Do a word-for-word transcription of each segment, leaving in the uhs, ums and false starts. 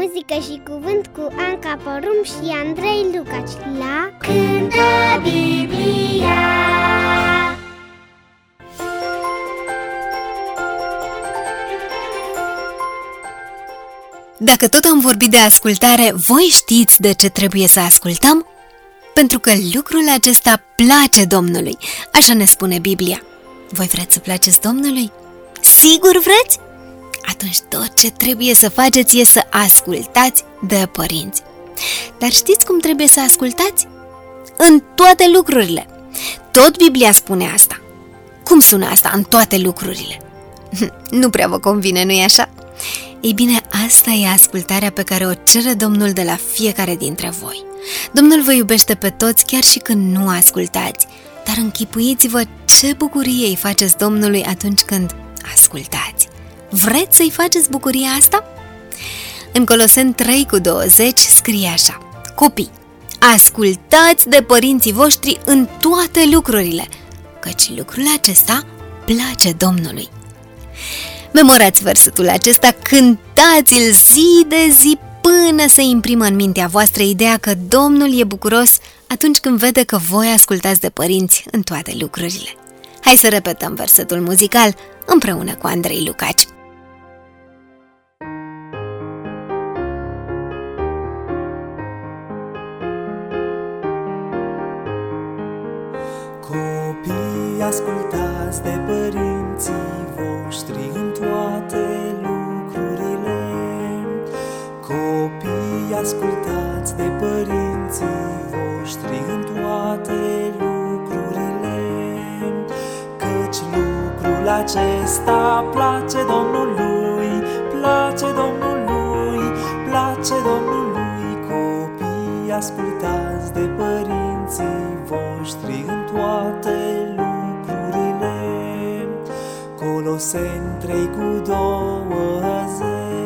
muzică și cuvânt cu Anca Porum și Andrei Lucaci la Cântă Biblia. Dacă tot am vorbit de ascultare, voi știți de ce trebuie să ascultăm? Pentru că lucrul acesta place Domnului, așa ne spune Biblia. Voi vreți să placeți Domnului? Sigur vreți? Atunci tot ce trebuie să faceți e să ascultați de părinți. Dar știți cum trebuie să ascultați? În toate lucrurile. Tot Biblia spune asta. Cum sună asta, în toate lucrurile? Nu prea vă convine, nu-i așa? Ei bine, asta e ascultarea pe care o cere Domnul de la fiecare dintre voi. Domnul vă iubește pe toți chiar și când nu ascultați. Dar închipuiți-vă ce bucurie îi faceți Domnului atunci când ascultați. Vreți să-i faceți bucuria asta? În Coloseni trei cu douăzeci scrie așa: Copii, ascultați de părinții voștri în toate lucrurile, căci lucrul acesta place Domnului. Memorați versetul acesta, cântați-l zi de zi până se imprimă în mintea voastră ideea că Domnul e bucuros atunci când vede că voi ascultați de părinți în toate lucrurile. Hai să repetăm versetul muzical împreună cu Andrei Lucaci. Copii, ascultați de părinții voștri în toate lucrurile. Copii, ascultați de părinții voștri în toate lucrurile, căci lucrul acesta place Domnului, place Domnului, place Domnului. Copii, ascultați de părinții voștri în toate lucrurile. Coloseni trei cu douăzeci.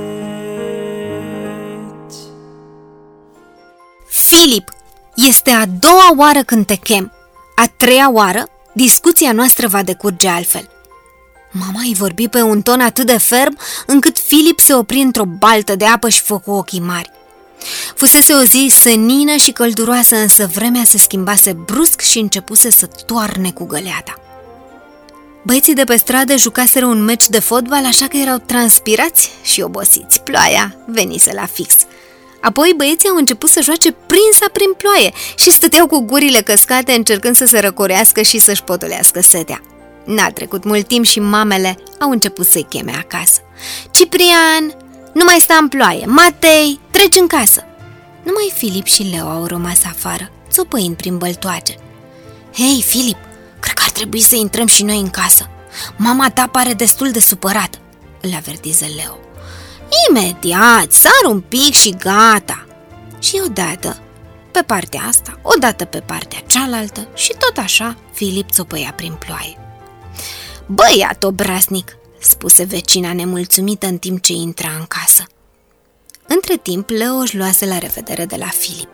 Filip, este a doua oară când te chem. A treia oară, discuția noastră va decurge altfel. Mama îi vorbi pe un ton atât de ferm încât Filip se opri într-o baltă de apă și făcu ochii mari. Fusese o zi senină și călduroasă, însă vremea se schimbase brusc și începuse să toarne cu găleata. Băieții de pe stradă jucaseră un meci de fotbal, așa că erau transpirați și obosiți. Ploaia venise la fix. Apoi băieții au început să joace prinsa prin ploaie și stăteau cu gurile căscate încercând să se răcorească și să-și potolească setea. N-a trecut mult timp și mamele au început să-i cheme acasă. Ciprian, nu mai sta în ploaie, Matei, treci în casă. Numai Filip și Leo au rămas afară, țopăind prin băltoace. Hei, Filip, cred că ar trebui să intrăm și noi în casă. Mama ta pare destul de supărată, îl avertiză Leo. Imediat, sar un pic și gata. Și odată pe partea asta, odată pe partea cealaltă și tot așa Filip țopăia prin ploaie. Băiat obraznic, spuse vecina nemulțumită în timp ce intra în casă. Între timp, Leo își luase la revedere de la Filip.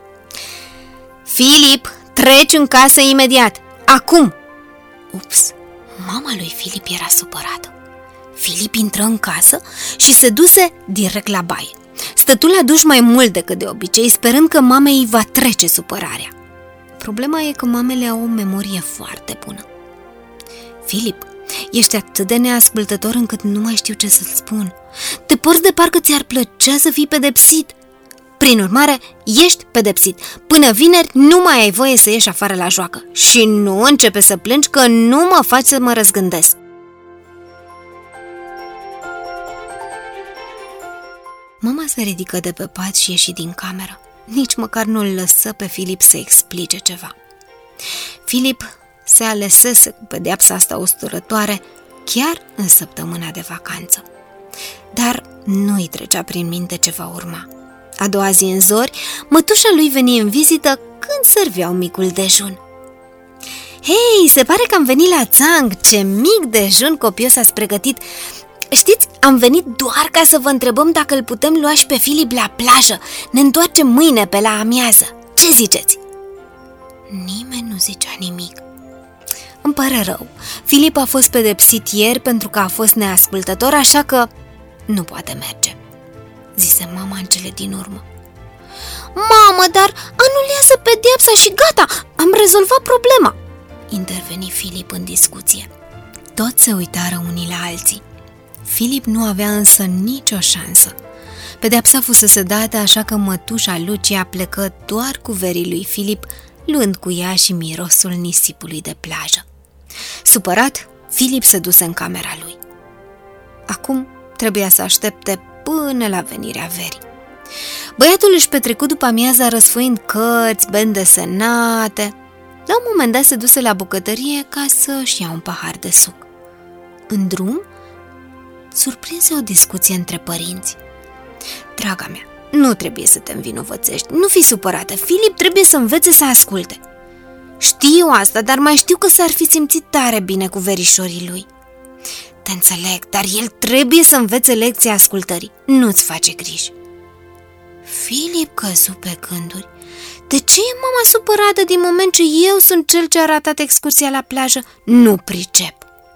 Filip, treci în casă imediat, acum! Ups, mama lui Filip era supărată. Filip intră în casă și se duse direct la baie. Stătu la duș mai mult decât de obicei, sperând că mamei îi va trece supărarea. Problema e că mamele au o memorie foarte bună. Filip, ești atât de neascultător încât nu mai știu ce să-ți spun. Te porți de parcă ți-ar plăcea să fii pedepsit. Prin urmare, ești pedepsit. Până vineri nu mai ai voie să ieși afară la joacă. Și nu începe să plângi că nu mă faci să mă răzgândesc. Mama se ridică de pe pat și ieși din cameră. Nici măcar nu îl lăsă pe Filip să explice ceva. Filip se alesese cu pedeapsa asta usturătoare chiar în săptămâna de vacanță. Dar nu-i trecea prin minte ce va urma. A doua zi în zori, mătușa lui veni în vizită când serveau micul dejun. Hei, se pare că am venit la țang, ce mic dejun copios ați pregătit! Știți, am venit doar ca să vă întrebăm dacă îl putem lua și pe Filip la plajă. Ne întoarcem mâine pe la amiază. Ce ziceți? Nimeni nu zicea nimic. Îmi pare rău. Filip a fost pedepsit ieri pentru că a fost neascultător, așa că nu poate merge. zise mama în cele din urmă. Mamă, dar anulează pedeapsa și gata, am rezolvat problema, interveni Filip în discuție. Toți se uitară unii la alții. Filip nu avea însă nicio șansă. Pedeapsa fusese dată, așa că mătușa Lucia plecă doar cu verii lui Filip, luând cu ea și mirosul nisipului de plajă. Supărat, Filip se duse în camera lui. Acum trebuia să aștepte până la venirea verii. Băiatul își petrecu după amiaza răsfoind cărți, benzi desenate. La un moment dat se duse la bucătărie ca să-și ia un pahar de suc. În drum, surprinse o discuție între părinți. Draga mea, nu trebuie să te învinovățești, nu fi supărată, Filip trebuie să învețe să asculte. Știu asta, dar mai știu că s-ar fi simțit tare bine cu verișorii lui. Te înțeleg, dar el trebuie să învețe lecția ascultării, nu-ți face griji. Filip căzu pe gânduri. De ce e mama supărată din moment ce eu sunt cel ce a ratat excursia la plajă? Nu pricep.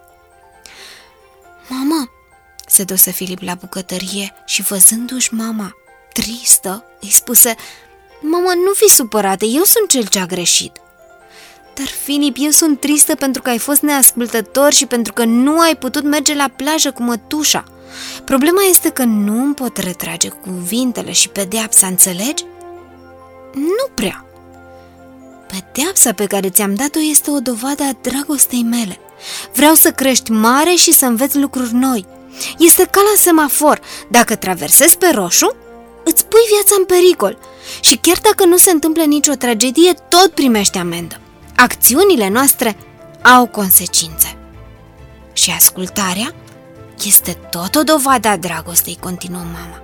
Mama, se duse Filip la bucătărie și văzându-și mama tristă, îi spuse: Mama, nu fi supărată, eu sunt cel ce a greșit. Dar, Filip, eu sunt tristă pentru că ai fost neascultător și pentru că nu ai putut merge la plajă cu mătușa. Problema este că nu îmi pot retrage cuvintele și pedeapsa, înțelegi? Nu prea. Pedeapsa pe care ți-am dat-o este o dovadă a dragostei mele. Vreau să crești mare și să înveți lucruri noi. Este ca la semafor. Dacă traversezi pe roșu, îți pui viața în pericol. Și chiar dacă nu se întâmplă nicio tragedie, tot primești amendă. Acțiunile noastre au consecințe. Și ascultarea este tot o dovadă a dragostei, continuă mama.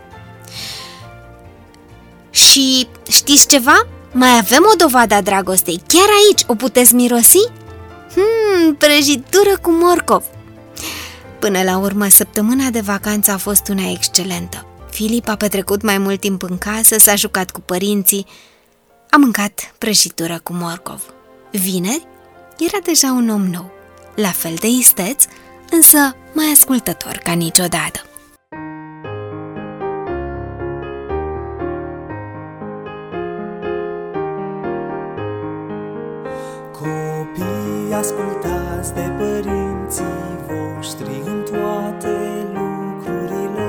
Și știți ceva? Mai avem o dovadă a dragostei, chiar aici, o puteți mirosi? Hmm, prăjitură cu morcov. Până la urmă, săptămâna de vacanță a fost una excelentă. Filip a petrecut mai mult timp în casă, s-a jucat cu părinții, a mâncat prăjitură cu morcov. Vineri era deja un om nou, la fel de isteț, însă mai ascultător ca niciodată. Copii, ascultați de părinții voștri în toate lucrurile.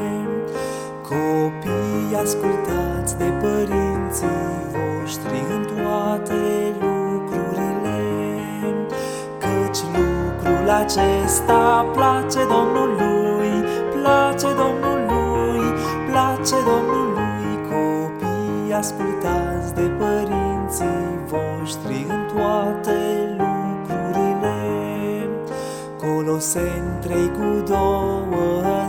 Copii, ascultați de părinții voștri în toate lucrurile, căci lucrul acesta place Domnului, place Domnului, place Domnului. Copii, ascultați de părinții voștri în toate lucrurile. Coloseni trei cu două